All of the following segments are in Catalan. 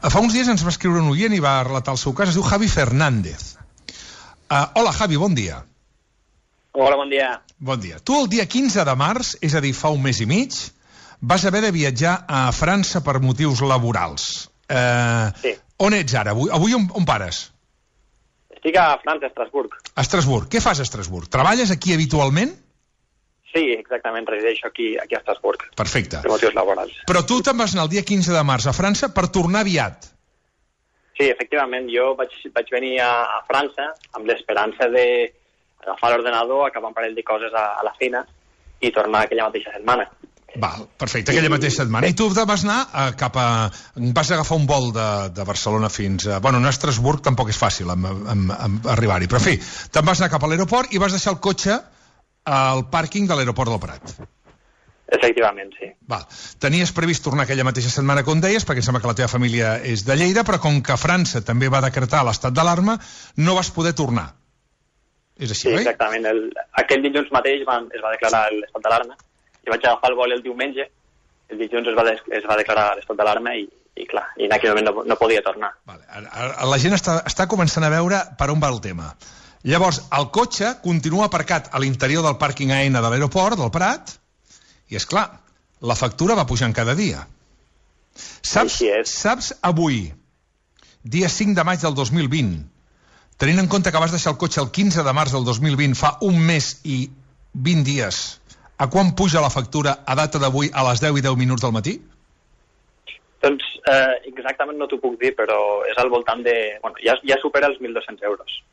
Fa uns dies ens va escriure un oient i va relatar el seu cas, es diu Javi Fernández. Hola, Javi, bon dia. Hola, bon dia. Bon dia. Tu el dia 15 de març, és a dir, fa un mes i mig, vas haver de viatjar a França per motius laborals. Sí. On ets ara? Avui on pares? Estic a França, a Estrasburg. A Estrasburg. Què fas a Estrasburg? Treballes aquí habitualment? Sí, exactament, resideixo aquí a Estrasburg. Perfecte. Per motius laborals. Però tu te'n vas anar el dia 15 de març a França per tornar aviat. Sí, efectivament, jo vaig venir a França amb l'esperança d'agafar l'ordenador, acabar un parell de coses a la feina i tornar aquella mateixa setmana. Val, perfecte, aquella mateixa setmana. I tu vas anar vas agafar un vol de Barcelona fins a... Bueno, no a Estrasburg tampoc és fàcil arribar-hi, però en fi, te'n vas anar cap a l'aeroport i vas deixar el cotxe al pàrquing de l'aeroport del Prat. Efectivament, sí. Val. Tenies previst tornar aquella mateixa setmana, com deies, perquè em sembla que la teva família és de Lleida, però com que França també va decretar l'estat d'alarma, no vas poder tornar. És així, sí, oi? Exactament. Aquell dilluns mateix es va declarar l'estat d'alarma. Jo vaig agafar el vol el diumenge, el dilluns es va declarar l'estat d'alarma i clar, i en aquell moment no podia tornar. Vale. La gent està començant a veure per on va el tema. Llavors, el cotxe continua aparcat a l'interior del pàrquing AENA de l'aeroport, del Prat, i és clar, la factura va pujant cada dia. Saps avui, dia 5 de maig del 2020, tenint en compte que vas deixar el cotxe el 15 de març del 2020, fa un mes i 20 dies, a quan puja la factura a data d'avui a les 10 i 10 minuts del matí? Doncs exactament no t'ho puc dir, però és al voltant de... Bueno, ja supera els 1.200 euros.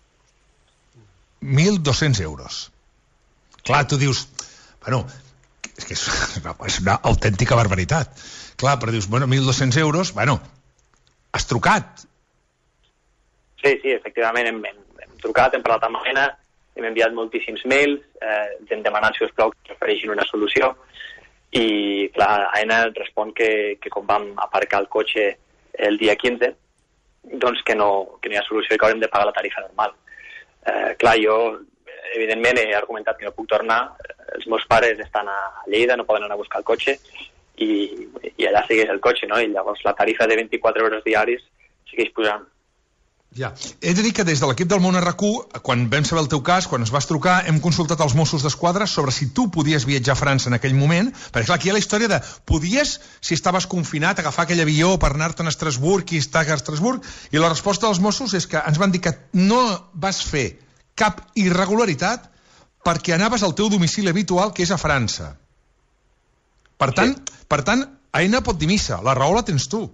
1.200 euros. Clar, tu dius... Bueno, és que és una autèntica barbaritat. Clar, però dius, bueno, 1.200 euros... Bueno, has trucat. Sí, efectivament, hem trucat, hem parlat amb AENA, hem enviat moltíssims mails, hem demanat, si us plau, que ofereixin una solució, i, clar, AENA respon que com vam aparcar el cotxe el dia 15, doncs que no hi ha solució i que haurem de pagar la tarifa normal. Clar, jo, evidentment, he argumentat que no puc tornar. Els meus pares estan a Lleida, no poden anar a buscar el cotxe, i allà segueix el cotxe, no? I llavors la tarifa de 24 euros diaris segueix pujant. Ja. He de dir que des de l'equip del Món RQ, quan vam saber el teu cas, quan ens vas trucar, hem consultat els Mossos d'Esquadra sobre si tu podies viatjar a França en aquell moment, perquè clar, aquí hi ha la història de podies, si estaves confinat, agafar aquell avió per anar-te'n a Estrasburg i estar a Estrasburg, i la resposta dels Mossos és que ens van dir que no vas fer cap irregularitat perquè anaves al teu domicili habitual, que és a França. Per tant, AENA pot dir missa, la raó la tens tu.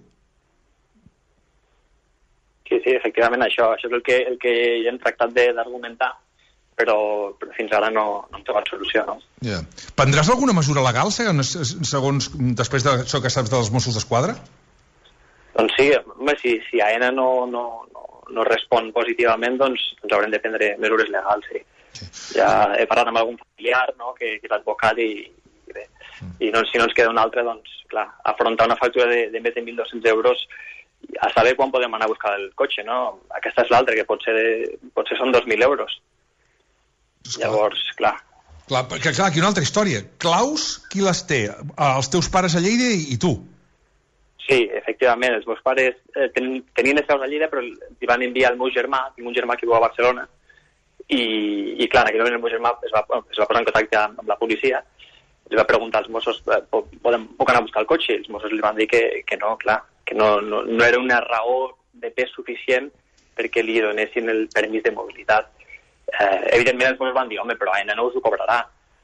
Sí, efectivament, això és el que hem tractat d'argumentar, però fins ara no hem trobat solució, no? Yeah. Prendràs alguna mesura legal, segons després d'això que saps dels Mossos d'Esquadra? Doncs sí, home, si AENA no respon positivament, doncs haurem de prendre mesures legals, sí. Ja he parlat amb algun familiar, no?, que és advocat i bé. I si no ens queda un altre, doncs, clar, afrontar una factura de més de 1.200 euros a saber quan podem anar a buscar el cotxe, no? Aquesta és l'altra, que potser són 2.000 euros. Llavors, clar. Perquè, clar, aquí una altra història. Claus, qui les té? Els teus pares a Lleida i tu? Sí, efectivament, els meus pares tenien les claus a Lleida, però li van enviar el meu germà, tinc un germà que viu a Barcelona, i clar, en aquell moment el meu germà es va posar en contacte amb la policia, li va preguntar als Mossos, puc anar a buscar el cotxe? Els Mossos li van dir que no, clar, que no era una raó de pes suficient perquè li donessin el permís de mobilitat. Evidentment els Mossos van dir, home, però AENA no us ho cobrarà.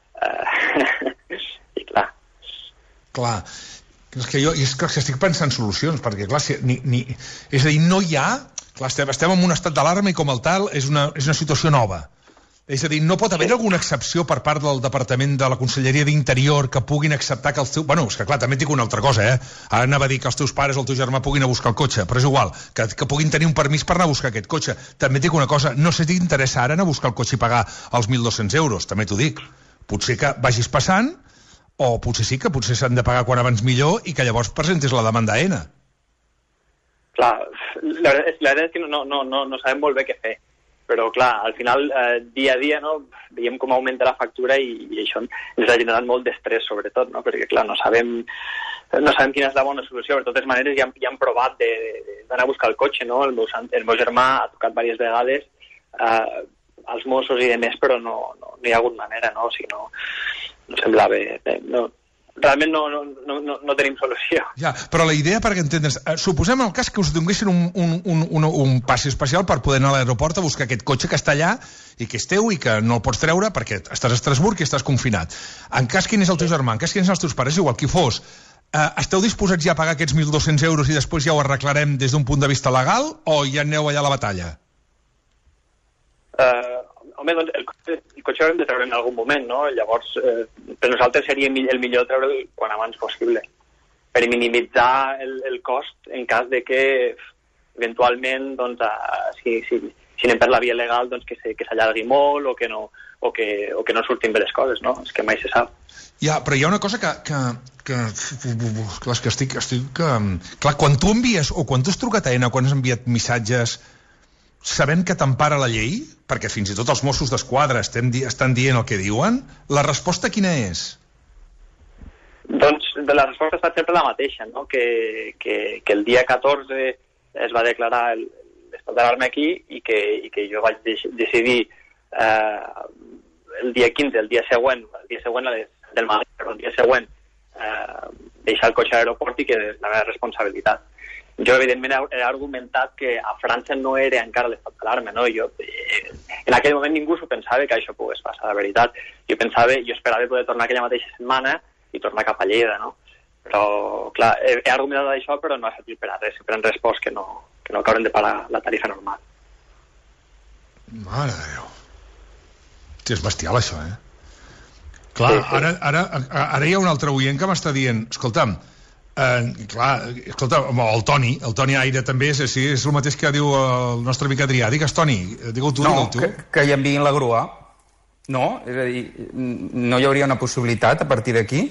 I clar. Clar, és que jo estic pensant solucions, perquè clar, és a dir, no hi ha... Clar, estem en un estat d'alarma i com el tal és una situació nova. És a dir, no pot haver alguna excepció per part del Departament de la Conselleria d'Interior que puguin acceptar que els teus... Bueno, és que clar, també et dic una altra cosa, Ara anava a dir que els teus pares o el teu germà puguin anar a buscar el cotxe, però és igual, que puguin tenir un permís per anar a buscar aquest cotxe. També et dic una cosa, no sé si t'interessa ara anar a buscar el cotxe i pagar els 1.200 euros, també t'ho dic. Potser que vagis passant, o potser sí que potser s'han de pagar quan abans millor i que llavors presentis la demanda a AENA. Clar, la veritat és que no sabem molt bé què fer. Però, clar, al final, dia a dia, no, veiem com augmenta la factura i això ens ha generat molt d'estrès, sobretot, no? Perquè, clar, no sabem no sabem quina és la bona solució. De totes maneres, ja hem provat d'anar a buscar el cotxe, no? El meu germà ha tocat diverses vegades als Mossos i demés, però no hi ha hagut manera, no? O sigui, no semblava... Realment no tenim solució. Ja, però la idea, perquè entendre's, suposem el cas que us donguessin un passi especial per poder anar a l'aeroport a buscar aquest cotxe que està allà i que és teu i que no el pots treure perquè estàs a Estrasburg i estàs confinat. En cas quin és el teu germà, en cas quin és els teus pares, igual qui fos, esteu disposats ja a pagar aquests 1.200 euros i després ja ho arreglarem des d'un punt de vista legal o ja aneu allà a la batalla? Home, doncs el cotxe haurem de treure en algun moment, no? Llavors, per nosaltres seria el millor treure quan abans possible, per minimitzar el cost en cas de que eventualment, doncs, si anem per la via legal, doncs que s'allargui molt o que no surtin bé les coses, no? És que mai se sap. Ja, però hi ha una cosa clar, és que estic... Clar, quan tu envies, o quan tu has trucat a ENA, quan has enviat missatges sabent que t'empara la llei, perquè fins i tot els Mossos d'Esquadra estan dient el que diuen, la resposta quina és? Doncs la resposta ha estat sempre la mateixa, no? Que el dia 14 es va declarar l'estat d'alarma aquí i que jo vaig decidir el dia 15, el dia següent del matí, però el dia següent deixar el cotxe a l'aeroport i que és la meva responsabilitat. Jo, evidentment, he argumentat que a França no era encara l'estat d'alarma, no? En aquell moment ningú s'ho pensava que això pogués passar, la veritat. Jo esperava poder tornar aquella mateixa setmana i tornar cap a Lleida, no? Però, clar, he argumentat això, però no ha servit per a res. Sempre han respost que no haurem de pagar la tarifa normal. Mare de Déu. Sí, és bestial, això, Clar, sí. Ara hi ha un altre oient que m'està dient, escolta'm, el Toni Aire també és el mateix que diu el nostre amic Adrià. Digues, Toni, digue-ho tu. Que hi enviïn la grua. No? És a dir, no hi hauria una possibilitat a partir d'aquí?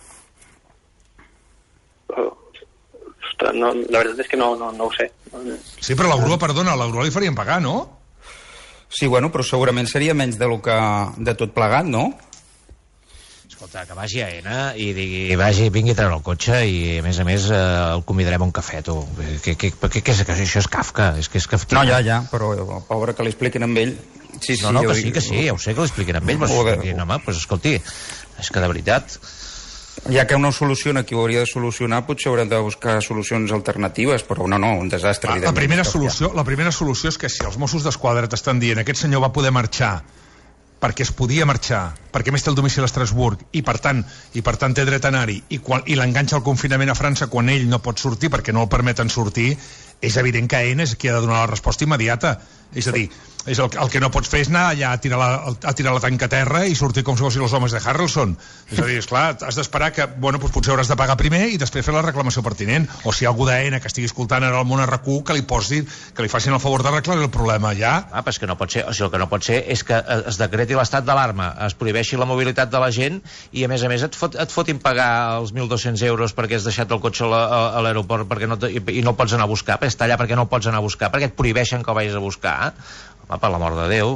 Ostres, la veritat és que no ho sé. Sí, però la grua li farien pagar, no? Sí, bueno, però segurament seria menys de tot plegat, no? Escolta, que vagi a ENA i vingui a treure el cotxe i, a més, el convidarem a un cafè, tu. Què és això? És Kafka? És que és Kafka. No, ja, però el pobre que li expliquin amb ell... Sí, que sí, ja ho sé que li expliquen amb ell, però home, escolti, és que de veritat... Ja que no soluciona qui ho hauria de solucionar, potser haurem de buscar solucions alternatives, però no, un desastre. La primera solució és que si els Mossos d'Esquadra t'estan dient aquest senyor va poder marxar perquè es podia marxar, perquè més té el domicili a Estrasburg i per tant té dret a anar-hi i l'enganxa al confinament a França quan ell no pot sortir perquè no el permeten sortir, és evident que ENA és qui ha de donar la resposta immediata. És a dir, el que no pots fer és anar allà a tirar la tanca a terra i sortir com si fossin els homes de Harrelson. És a dir, esclar, has d'esperar que, potser hauràs de pagar primer i després fer la reclamació pertinent. O si hi ha algú d'ENA que estigui escoltant ara el món RQ que li facin el favor d'arreglar el problema, ja. Però és que no pot ser, el que no pot ser és que es decreti l'estat d'alarma, es prohibeixi la mobilitat de la gent i, a més, et fotin pagar els 1.200 euros perquè has deixat el cotxe a l'aeroport i no el pots anar a buscar, perquè està allà perquè no el pots anar a buscar, perquè et prohibeixen que el vagis a buscar. Home, per l'amor de Déu.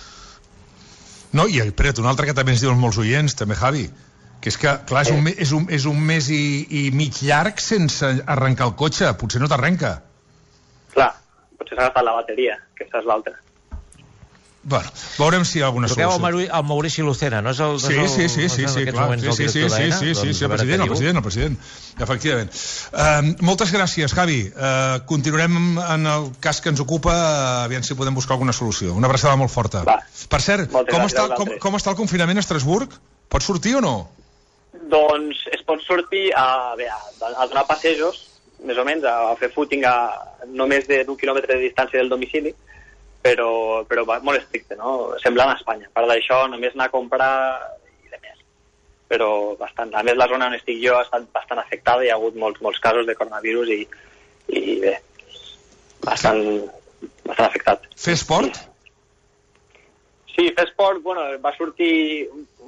No, i espera't, un altre que també ens diuen molts oients, també, Javi, que és que, clar, és un mes i mig llarg sense arrencar el cotxe. Potser no t'arrenca. Clar, potser s'ha agafat la bateria, que aquesta és l'altra. Bueno, veurem si hi ha alguna solució. Truqueu al Maurici Lucena, no és el... Sí, clar. Sí, el president. Efectivament. Moltes gràcies, Javi. Continuarem en el cas que ens ocupa, aviam si podem buscar alguna solució. Una abraçada molt forta. Va. Per cert, com està el confinament a Estrasburg? Pots sortir o no? Doncs es pot sortir a donar passejos, més o menys, a fer footing a no més d'un quilòmetre de distància del domicili, però molt estricte, no? Semblant a Espanya. Per d'això, només anar a comprar i de més. Però bastant. A més, la zona on estic jo ha estat bastant afectada, hi ha hagut molts casos de coronavirus i bé, bastant afectat. Fer esport? Sí, fer esport, va sortir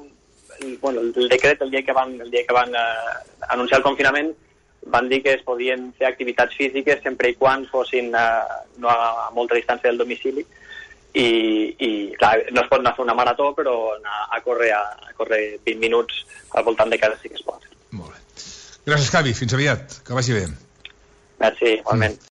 el decret el dia que van anunciar el confinament. Van dir que es podien fer activitats físiques sempre i quan fossin no a molta distància del domicili i clar, no es pot anar a fer una marató, però anar a córrer 20 minuts al voltant de casa sí que es pot. Molt bé. Gràcies, Xavi. Fins aviat. Que vagi bé. Merci, igualment.